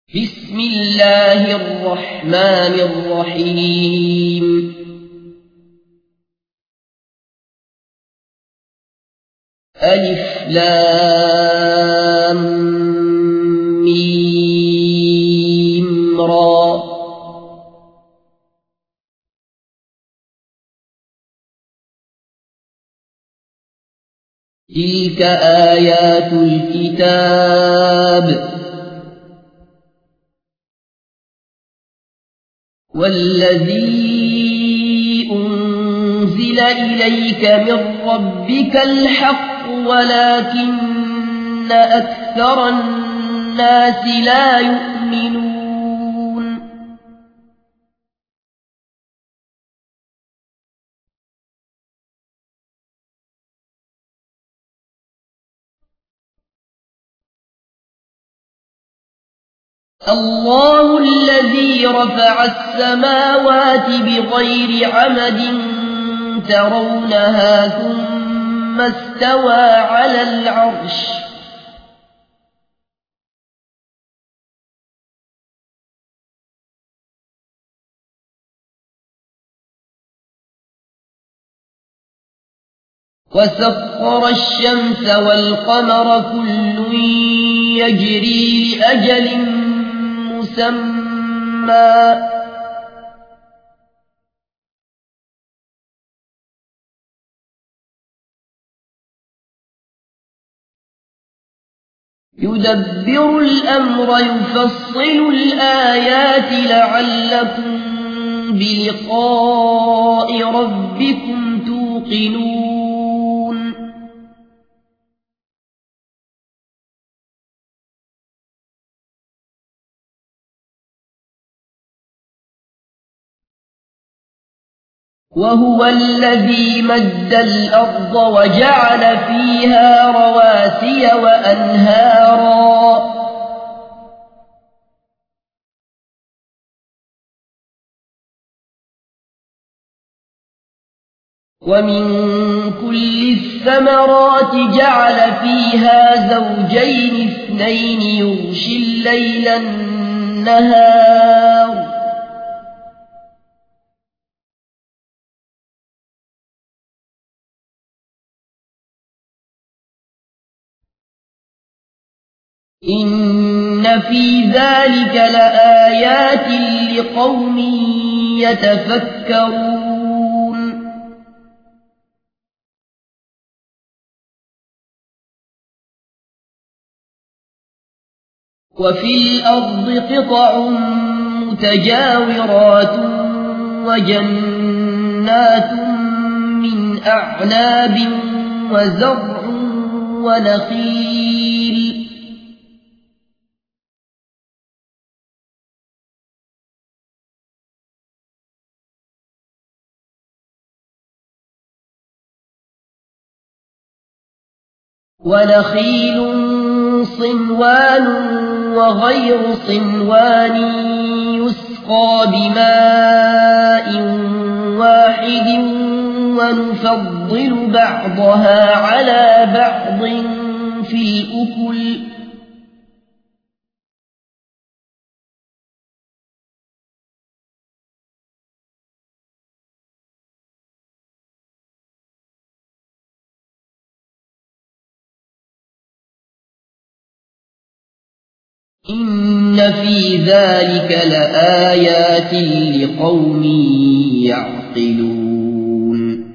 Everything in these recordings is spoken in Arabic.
بسم الله الرحمن الرحيم ألف لام ميم را تلك آيات الكتاب والذي أنزل إليك من ربك الحق ولكن أكثر الناس لا يؤمنون الله الذي رفع السماوات بغير عمد ترونها ثم استوى على العرش وسخر الشمس والقمر كل يجري لأجل مسمى يدبر الأمر يفصل الآيات لعلكم بلقاء ربكم توقنون وهو الذي مد الأرض وجعل فيها رواسي وأنهارا ومن كل الثمرات جعل فيها زوجين اثنين يغشي الليل النهار إن في ذلك لآيات لقوم يتفكرون وفي الأرض قطع متجاورات وجنات من أعناب وزرع ونخيل صنوان وغير صنوان يسقى بماء واحد ونفضل بعضها على بعض في الأكل إن في ذلك لآيات لقوم يعقلون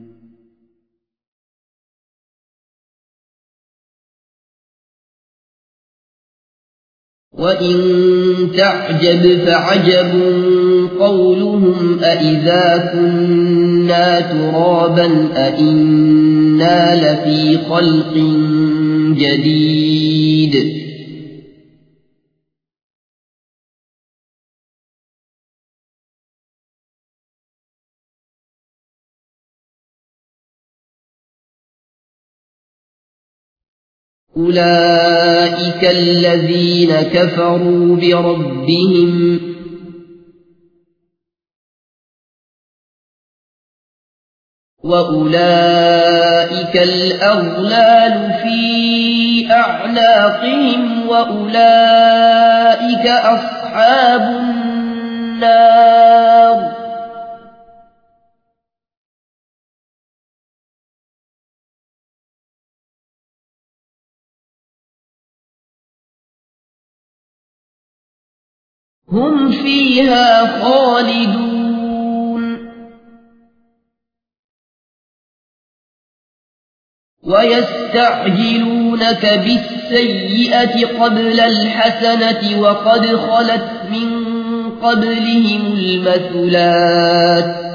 وإن تعجب فعجب قولهم أإذا كنا ترابا أإنا لفي خلق جديد أولئك الذين كفروا بربهم وأولئك الأغلال في أعناقهم وأولئك أولئك أصحاب النار هم فيها خالدون ويستعجلونك بالسيئة قبل الحسنة وقد خلت من قبلهم المثلات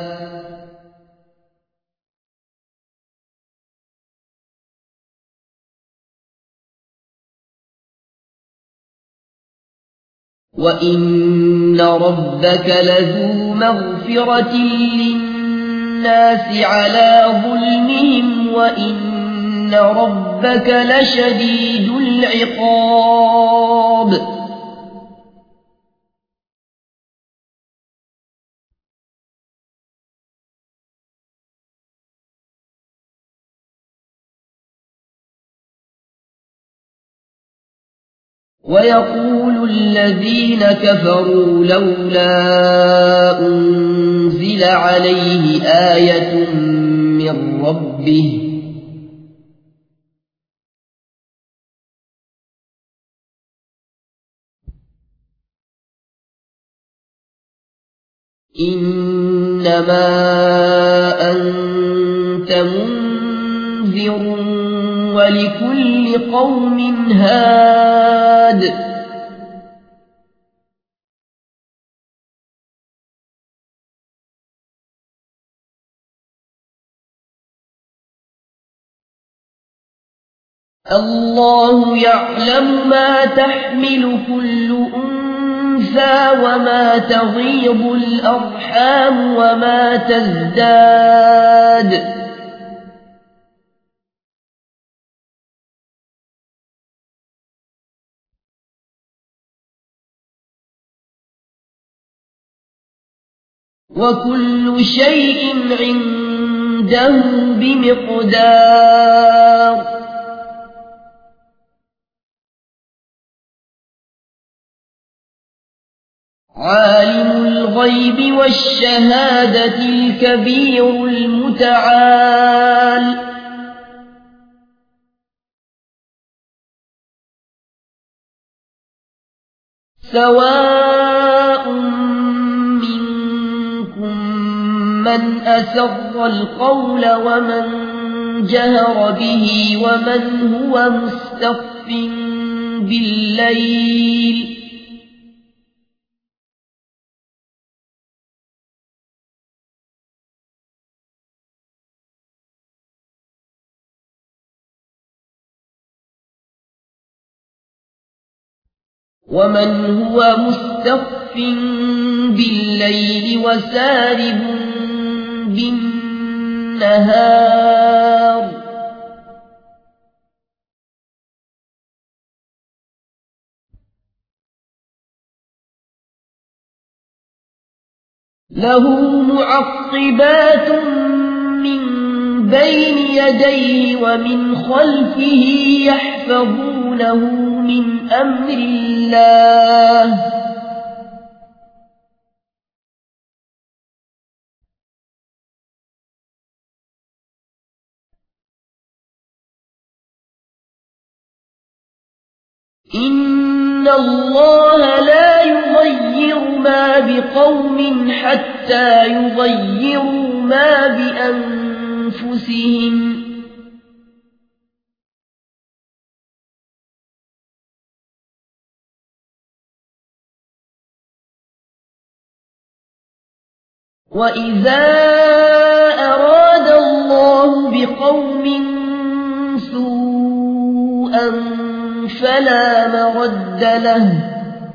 وإن ربك لذو مغفرة للناس على ظلمهم وإن ربك لشديد العقاب ويقول الذين كفروا لولا أنزل عليه آية من ربه إنما أنت منذر ولكل قوم هاد الله يعلم ما تحمل كل أنثى وما تغيض الأرحام وما تزداد وكل شيء عنده بمقدار عالم الغيب والشهادة الكبير المتعال سواء منكم من أسر القول ومن جهر به ومن هو مستخف بالليل ومن هو مستخف بالليل وسارب بالنهار له معقبات من بين يديه ومن خلفه يحفظونه من أمر الله إن الله لا يغير ما بقوم حتى يغيروا ما بأنفسهم وإذا أراد الله بقوم سوءا فلا مرد له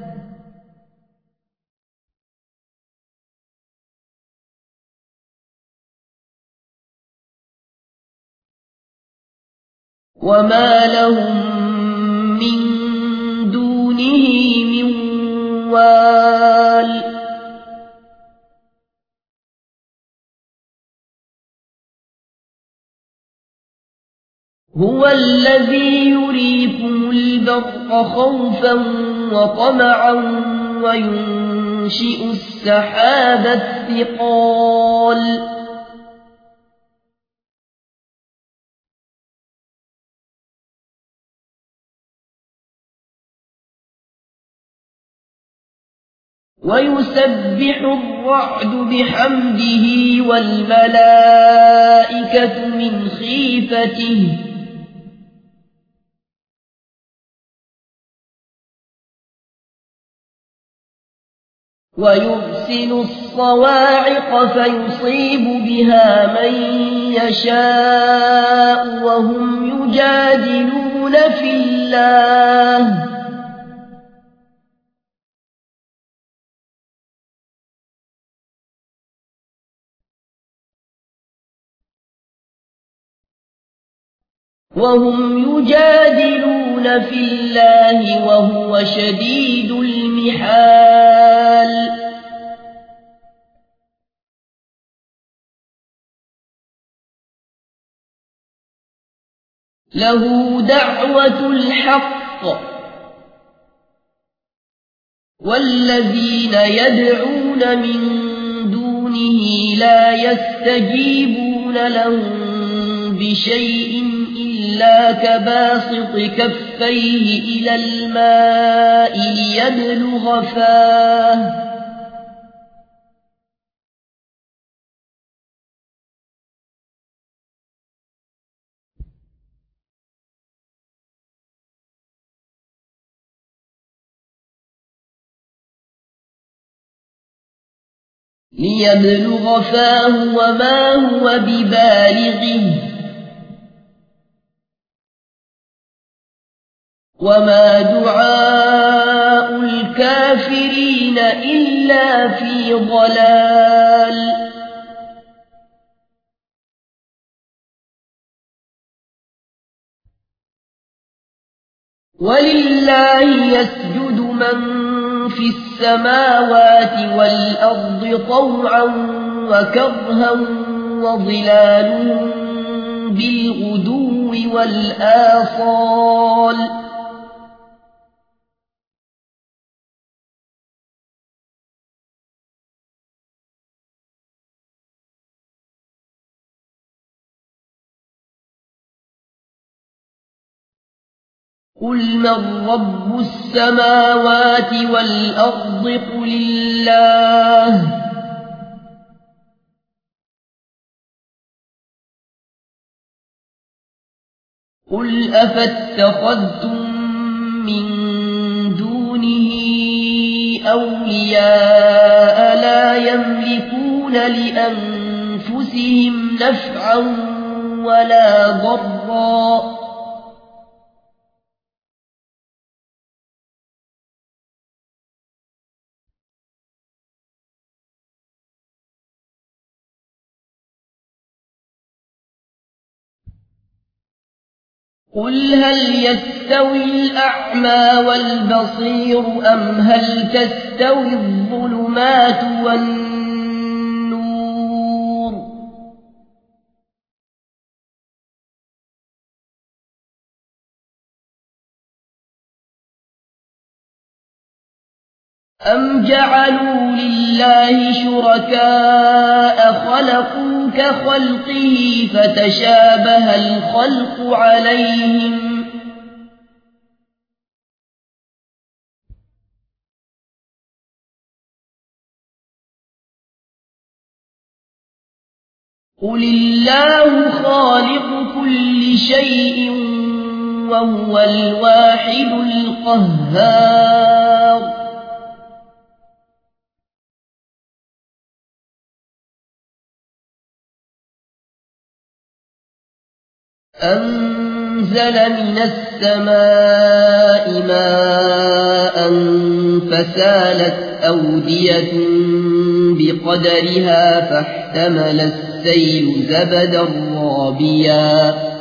وما لهم من دونه من وال هو الذي يريكم البرق خوفا وطمعا وينشئ السحاب الثقال ويسبح الرعد بحمده والملائكة من خيفته ويرسل الصواعق فيصيب بها من يشاء وهم يجادلون في الله وهو شديد المحال له دعوة الحق والذين يدعون من دونه لا يستجيبون لهم بشيء إلا كباسط كفيه إلى الماء ليبلغ فاه وما هو ببالغه وما دعاء الكافرين إلا في ضلال ولله يسجد من في السماوات والأرض طوعا وكرها وظلالهم بالغدو والآصال قل من رب السماوات والأرض قل الله قل أفاتخذتم من دونه أولياء لا يملكون لأنفسهم نفعا ولا ضرا قل هل يستوي الأعمى والبصير أم هل تستوي الظلمات والنور أم جعلوا لله شركاء خلقوا كخلقه فتشابه الخلق عليهم قل الله خالق كل شيء وهو الواحد القهار أنزل من السماء ماء فسالت أودية بقدرها فاحتمل السيل زبدا رابيا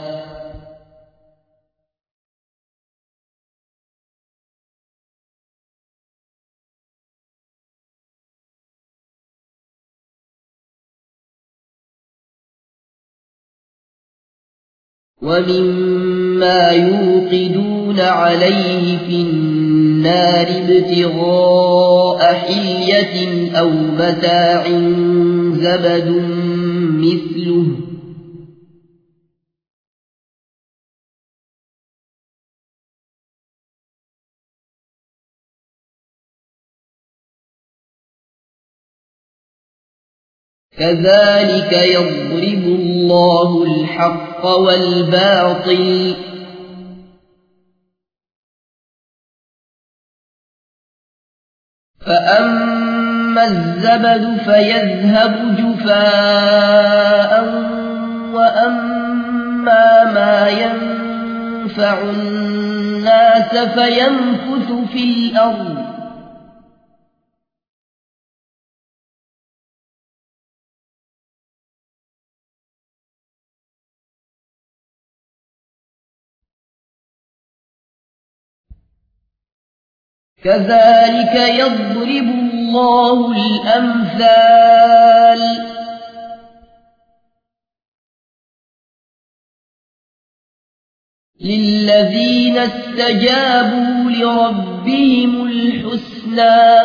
ومما مما يوقدون عليه في النار ابتغاء حلية أو متاع زبد مثله كذلك يضرب الله الحق والباطل فأما الزبد فيذهب جفاء وأما ما ينفع الناس فيمكث في الأرض كذلك يضرب الله الأمثال للذين استجابوا لربهم الحسنى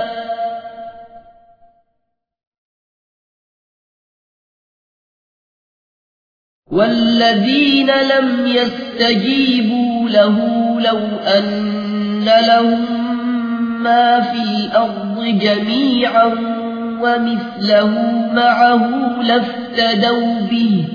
والذين لم يستجيبوا له لو أن لهم ما في الأرض جميعا ومثله معه لافتدوا به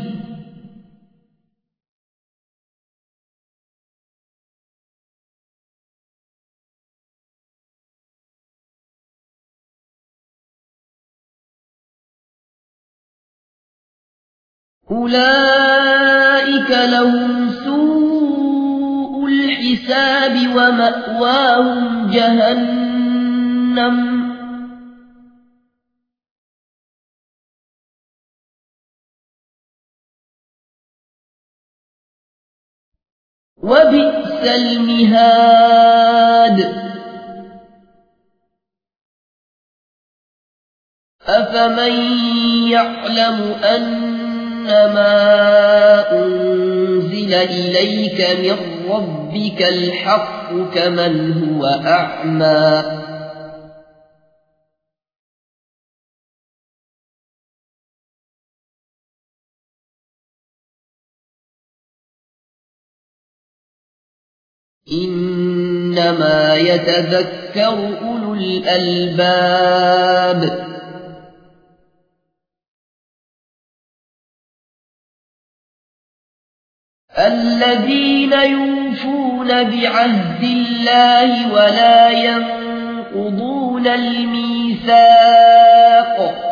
أولئك لهم سوء الحساب ومأواهم جهنم وبئس المهاد أفمن يعلم أنما أنزل إليك من ربك الحق كمن هو أعمى إنما يتذكر أولو الألباب الذين يوفون بعهد الله ولا ينقضون الميثاق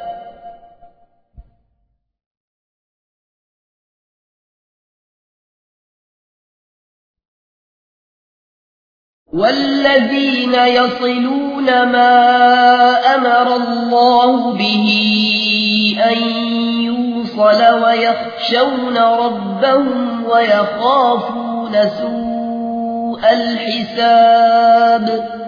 والذين يصلون ما أمر الله به أن يوصل ويخشون ربهم ويخافون سوء الحساب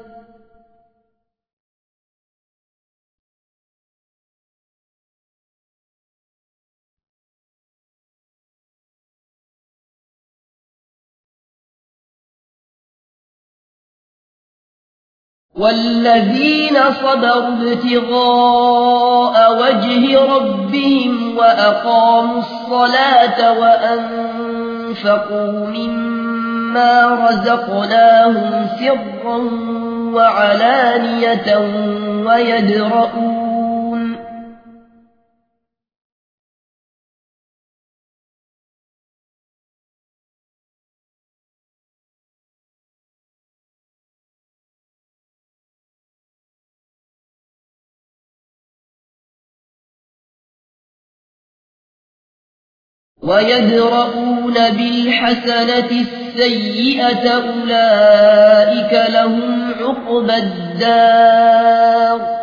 والذين صبروا ابتغاء وجه ربهم وأقاموا الصلاة وأنفقوا مما رزقناهم سرا وعلانية ويدرؤون بالحسنة السيئة أولئك لهم عقبى الدار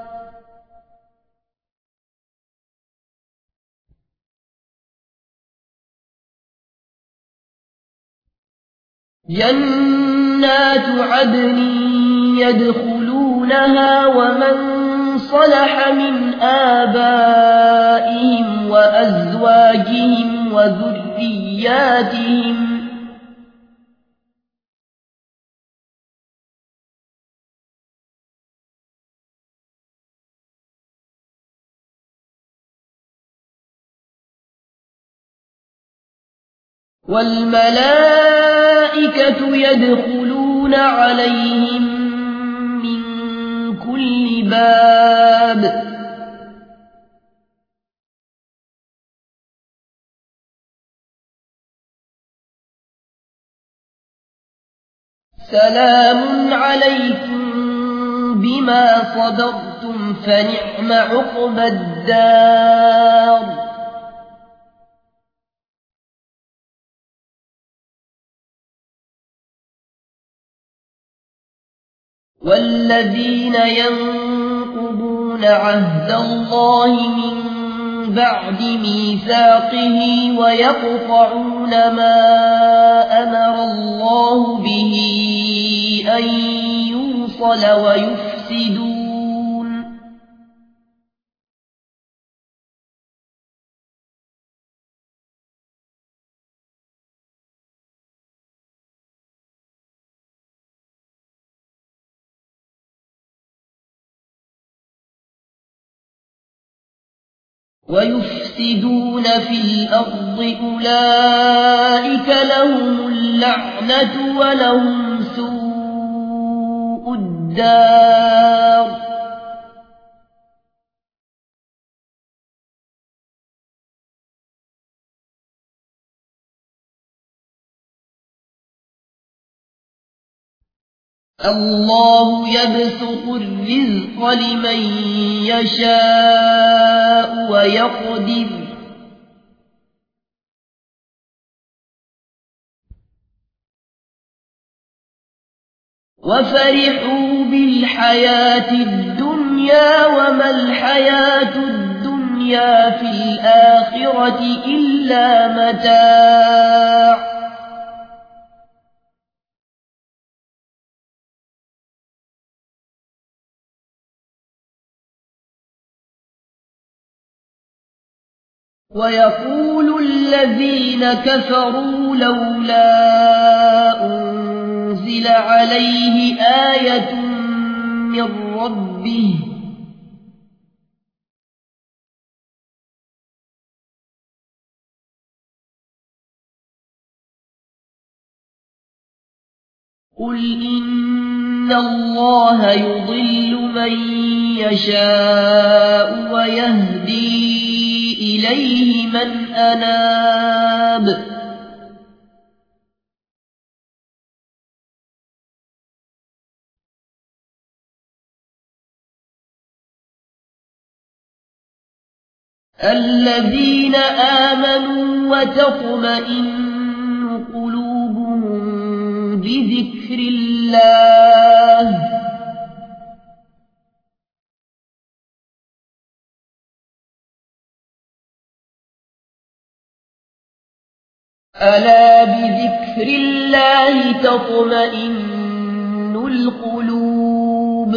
جنات عدن يدخلونها ومن صلح من آبائهم وأزواجهم وذرياتهم والملائكة يدخلون عليهم من كل باب سلام عليكم بما صبرتم فنعم عقبى الدار والذين ينقضون عهد الله من بعد ميثاقه ويقطعون ما أمر الله به أن يوصل ويفسدون في الأرض أولئك لهم اللعنة ولهم سوء الدار الله يبسط الرزق لمن يشاء ويقدر وفرحوا بالحياة الدنيا وما الحياة الدنيا في الآخرة إلا متاع ويقول الذين كفروا لولا أنزل عليه آية من ربه قل إن الله يضل من يشاء ويهدي إليه من أناب الذين آمنوا وتطمئن قلوبهم بذكر الله ألا بذكر الله تطمئن القلوب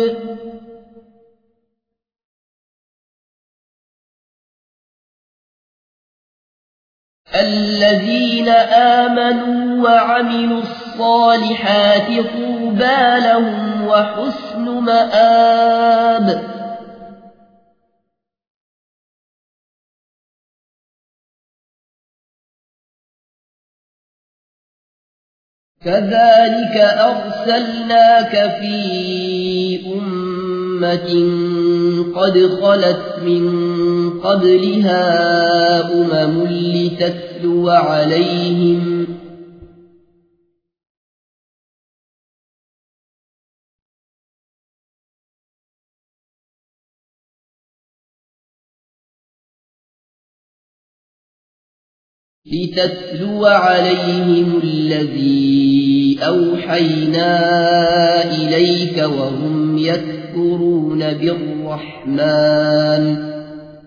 الذين آمنوا وعملوا الصالحات طوبى لهم وحسن مآب كذلك أرسلناك في أمة قد خلت من قبلها لتتلو عليهم الذي أوحينا إليك وهم يكفرون بالرحمن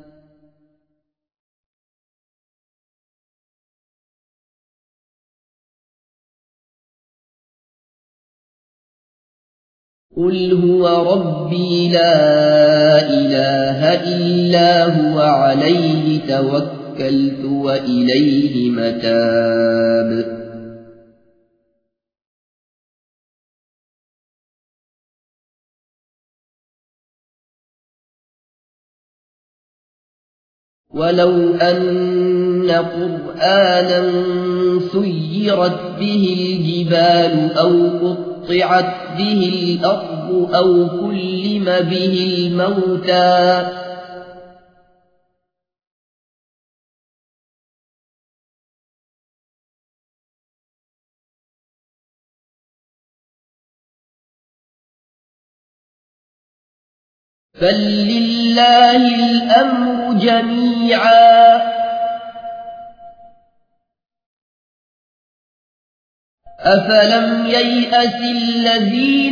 قل هو ربي لا إله إلا هو عليه توكلت وإليه متاب ولو أن قرآنا سيرت به الجبال أو قطعت به الأرض أو كلم به الموتى بل لله الأمر جميعا أفلم ييأس الذين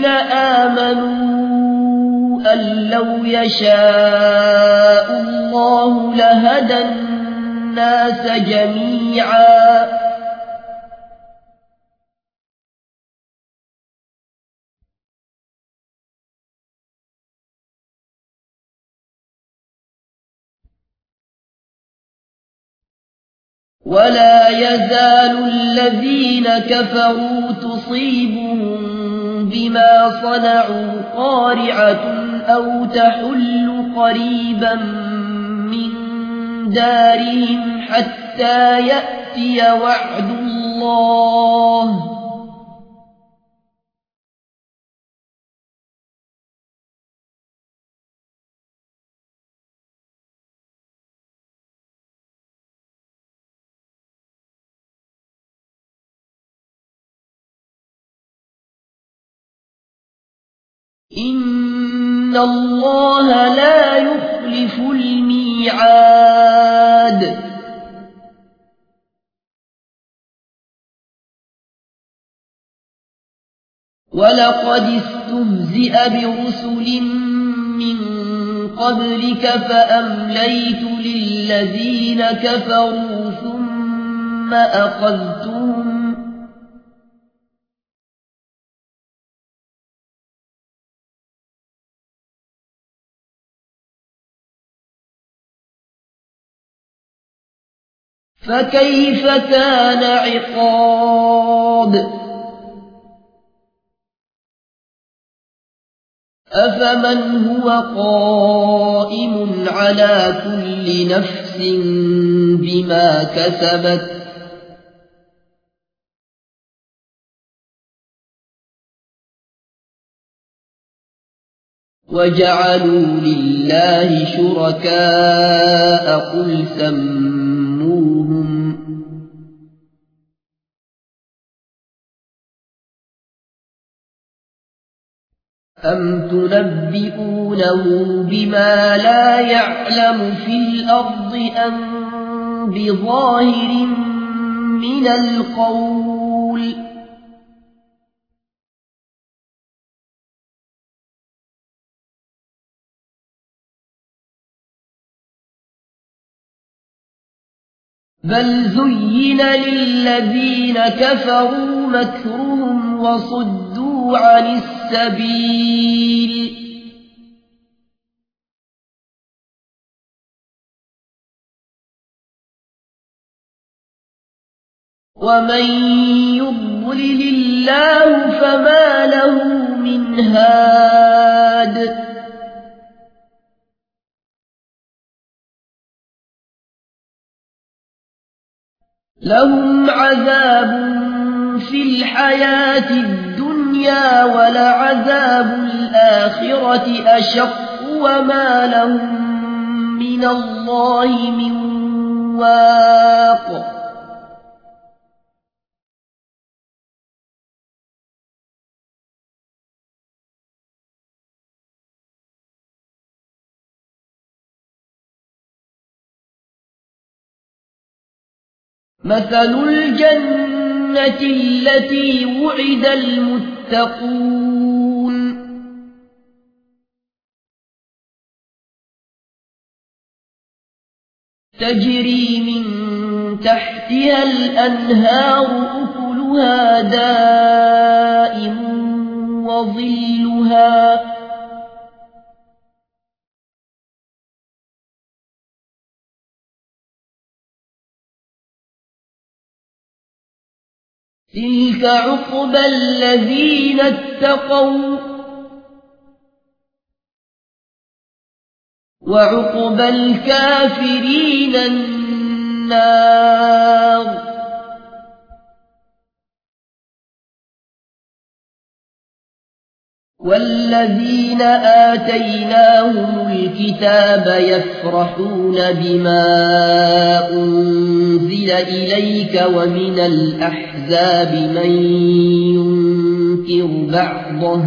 آمنوا أن لو يشاء الله لهدى الناس جميعا ولا يزال الذين كفروا تصيبهم بما صنعوا قارعة أو تحل قريبا من دارهم حتى يأتي وعد الله إن الله لا يخلف الميعاد ولقد استهزئ برسل من قبلك فأمليت للذين كفروا ثم أخذتهم فكيف كان عقاب أفمن هو قائم على كل نفس بما كسبت وجعلوا لله شركاء قل سموهم أم تنبئونه بما لا يعلم في الأرض أم بظاهر من القول بل زين للذين كفروا مكرهم وصدوا عن السبيل ومن يضلل الله فما له من هاد لهم عذاب في الحياة الدنيا ولعذاب الآخرة أشق وما لهم من الله من واق مثل الجنة التي وعد المتقون تجري من تحتها الأنهار أكلها دائم وظلها تلك عقبى الذين اتقوا وعقبى الكافرين النار والذين آتيناهم الكتاب يفرحون بما أنزل إليك ومن الأحزاب من ينكر بعضه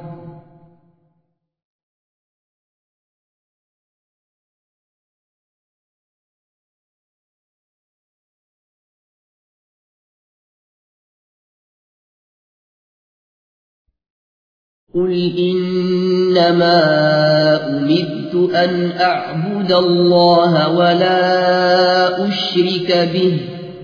قل إنما أمرت أن أعبد الله ولا أشرك به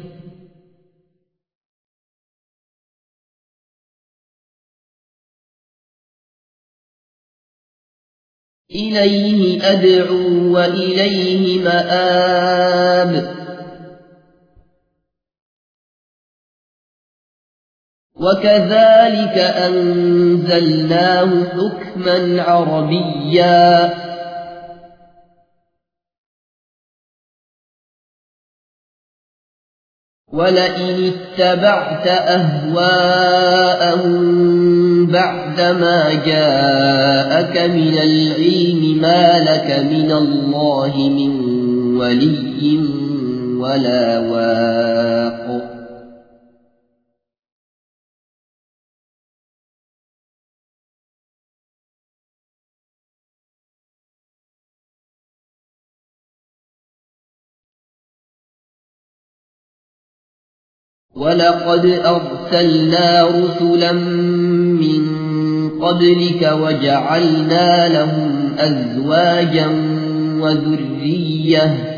إليه أدعو وإليه مآب وكذلك أنزلناه حكما عربيا ولئن اتبعت أهواءهم بعدما جاءك من العلم ما لك من الله من ولي ولا واق ولقد أرسلنا رسلا من قبلك وجعلنا لهم أزواجا وذرية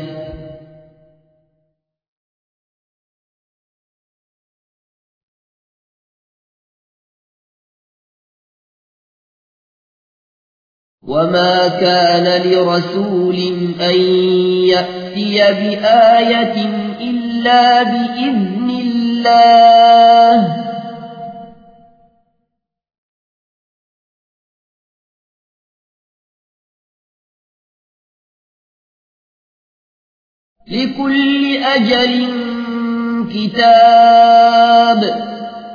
وما كان لرسول أن يأتي بآية إلا بإذن الله لكل أجل كتاب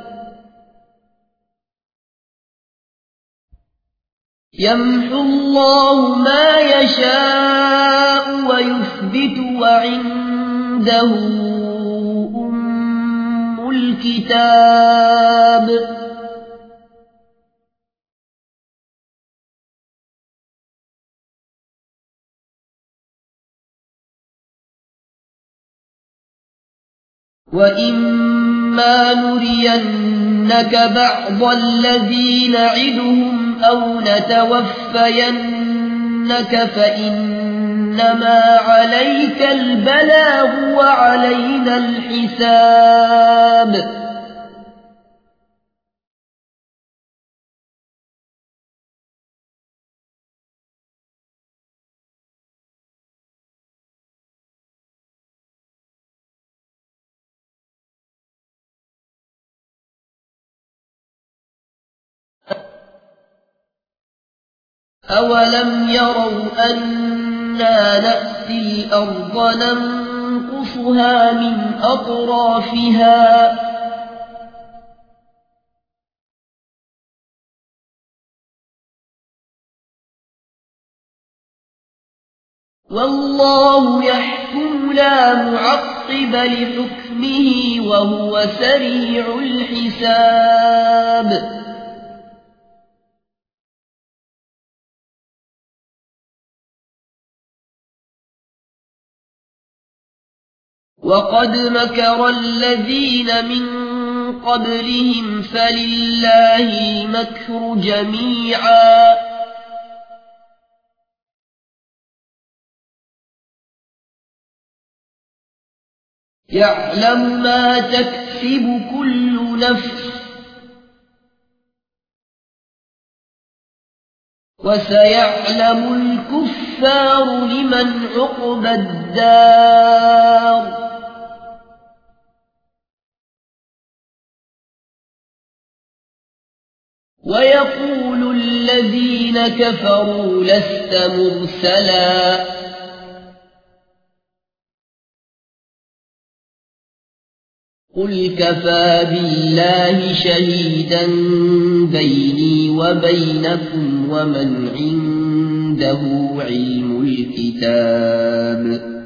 يمحو الله ما يشاء ويثبت وعنده أم الكتاب وإما نرينك بعض الذي نعدهم أو نتوفينك فإنما عليك البلاغ وعلينا الحساب أولم يروا أنا نأتي الأرض ننقصها من أطرافها والله يحكم لا معقب لحكمه وهو سريع الحساب وقد مكر الذين من قبلهم فلله المكر جميعا يعلم ما تكسب كل نفس وسيعلم الكفار لمن عقبى الدار ويقول الذين كفروا لست مرسلا قل كفى بالله شهيدا بيني وبينكم ومن عنده علم الكتاب